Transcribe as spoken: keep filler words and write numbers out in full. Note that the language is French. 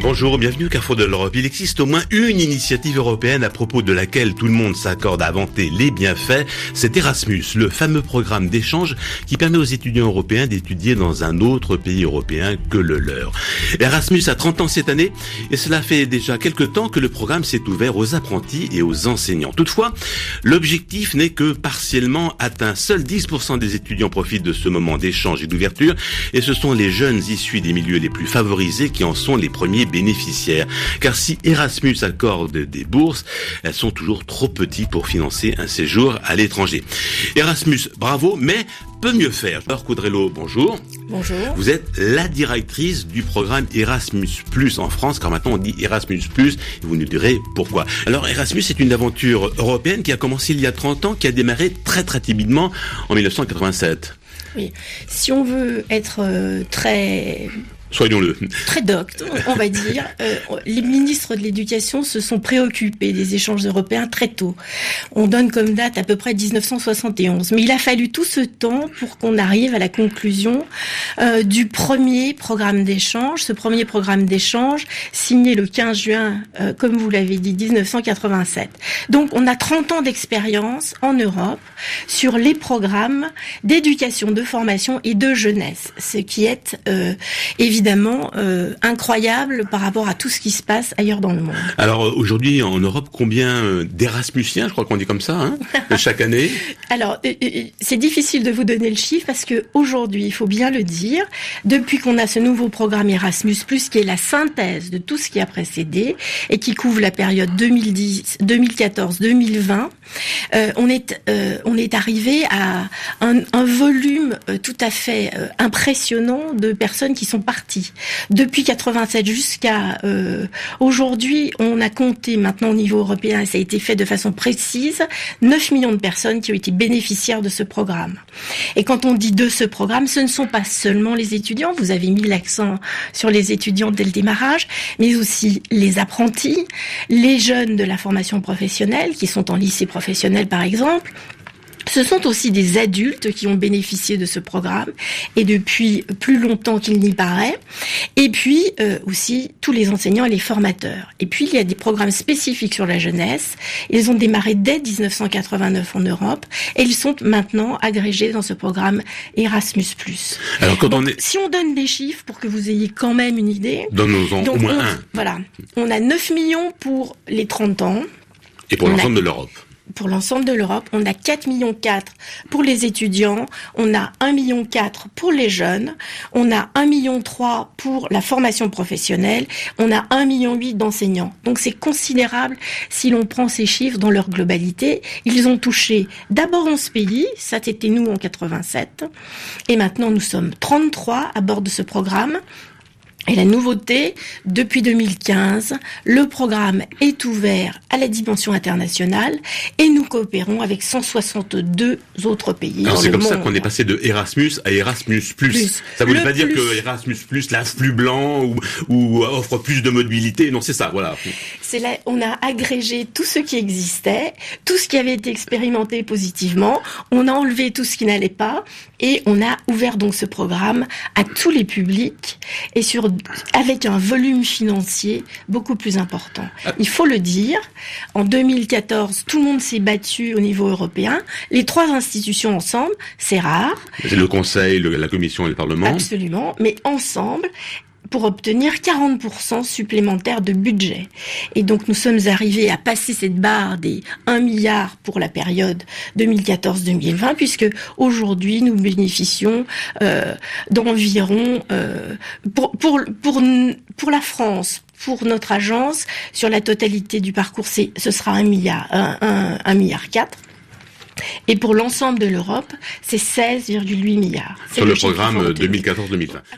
Bonjour, bienvenue au Carrefour de l'Europe. Il existe au moins une initiative européenne à propos de laquelle tout le monde s'accorde à vanter les bienfaits. C'est Erasmus, le fameux programme d'échange qui permet aux étudiants européens d'étudier dans un autre pays européen que le leur. Erasmus a trente ans cette année et cela fait déjà quelque temps que le programme s'est ouvert aux apprentis et aux enseignants. Toutefois, l'objectif n'est que partiellement atteint. Seuls dix pour cent des étudiants profitent de ce moment d'échange et d'ouverture et ce sont les jeunes issus des milieux les plus favorisés qui en sont les premiers bénéficiaires. Car si Erasmus accorde des bourses, elles sont toujours trop petites pour financer un séjour à l'étranger. Erasmus, bravo, mais peut mieux faire. Laure Coudrello, bonjour. Bonjour. Vous êtes la directrice du programme Erasmus Plus en France, car maintenant on dit Erasmus Plus, et vous nous direz pourquoi. Alors Erasmus est une aventure européenne qui a commencé il y a trente ans, qui a démarré très très timidement en dix-neuf cent quatre-vingt-sept. Oui, si on veut être euh, très... Soyons-le. Très docte, on va dire. Euh, les ministres de l'Éducation se sont préoccupés des échanges européens très tôt. On donne comme date à peu près dix-neuf cent soixante et onze. Mais il a fallu tout ce temps pour qu'on arrive à la conclusion euh, du premier programme d'échange. Ce premier programme d'échange, signé le quinze juin, euh, comme vous l'avez dit, dix-neuf cent quatre-vingt-sept. Donc on a trente ans d'expérience en Europe sur les programmes d'éducation, de formation et de jeunesse. Ce qui est euh, évidemment évidemment euh, incroyable par rapport à tout ce qui se passe ailleurs dans le monde. Alors aujourd'hui en Europe, combien d'Erasmusiens, je crois qu'on dit comme ça, hein, chaque année? Alors euh, c'est difficile de vous donner le chiffre parce que aujourd'hui, il faut bien le dire, depuis qu'on a ce nouveau programme Erasmus plus, qui est la synthèse de tout ce qui a précédé et qui couvre la période deux mille dix, deux mille quatorze, deux mille vingt, euh, on est euh, on est arrivé à un, un volume euh, tout à fait euh, impressionnant de personnes qui sont parties. Depuis quatre-vingt-sept jusqu'à euh, aujourd'hui, on a compté maintenant au niveau européen, et ça a été fait de façon précise, neuf millions de personnes qui ont été bénéficiaires de ce programme. Et quand on dit de ce programme, ce ne sont pas seulement les étudiants, vous avez mis l'accent sur les étudiants dès le démarrage, mais aussi les apprentis, les jeunes de la formation professionnelle, qui sont en lycée professionnel par exemple. Ce sont aussi des adultes qui ont bénéficié de ce programme et depuis plus longtemps qu'il n'y paraît. Et puis euh, aussi tous les enseignants et les formateurs. Et puis il y a des programmes spécifiques sur la jeunesse. Ils ont démarré dès dix-neuf cent quatre-vingt-neuf en Europe et ils sont maintenant agrégés dans ce programme Erasmus plus. Alors quand donc, on est... si on donne des chiffres pour que vous ayez quand même une idée. Donne-nous-en au moins on, un. Voilà, on a neuf millions pour les trente ans. Et pour on l'ensemble a... de l'Europe. Pour l'ensemble de l'Europe, on a quatre virgule quatre millions pour les étudiants, on a un virgule quatre million pour les jeunes, on a un virgule trois million pour la formation professionnelle, on a un virgule huit million d'enseignants. Donc c'est considérable si l'on prend ces chiffres dans leur globalité. Ils ont touché d'abord onze pays, ça c'était nous en quatre-vingt-sept, et maintenant nous sommes trente-trois à bord de ce programme. Et la nouveauté, depuis deux mille quinze, le programme est ouvert à la dimension internationale et nous coopérons avec cent soixante-deux autres pays. Alors dans c'est le comme monde. ça qu'on est passé de Erasmus à Erasmus plus. Plus. Ça voulait Le pas dire plus. que Erasmus plus lave plus blanc ou, ou offre plus de mobilité. Non, c'est ça, voilà. C'est là, on a agrégé tout ce qui existait, tout ce qui avait été expérimenté positivement. On a enlevé tout ce qui n'allait pas et on a ouvert donc ce programme à tous les publics et sur avec un volume financier beaucoup plus important. Il faut le dire, en deux mille quatorze, tout le monde s'est battu au niveau européen. Les trois institutions ensemble, c'est rare. C'est le Conseil, le, la Commission et le Parlement. Absolument, mais ensemble, pour obtenir quarante pour cent supplémentaires de budget. Et donc nous sommes arrivés à passer cette barre des un milliard pour la période deux mille quatorze deux mille vingt, puisque aujourd'hui nous bénéficions euh, d'environ, euh, pour, pour, pour, pour la France, pour notre agence, sur la totalité du parcours, c'est, ce sera un milliard, un, un, un milliard quatre. Et pour l'ensemble de l'Europe, c'est seize virgule huit milliards. C'est sur le, le programme deux mille quatorze deux mille vingt.